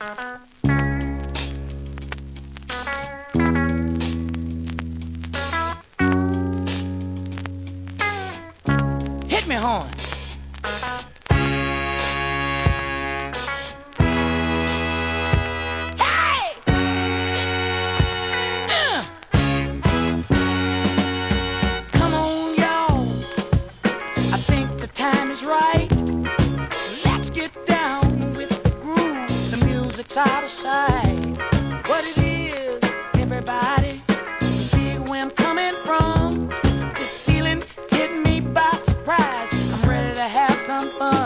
Hit me, horn. Hey! Come on, y'all. I think the time is right. Let's get down with the groove. The music's out of sight. What it is, everybody, see where I'm coming from. This feeling hit me by surprise. I'm ready to have some fun.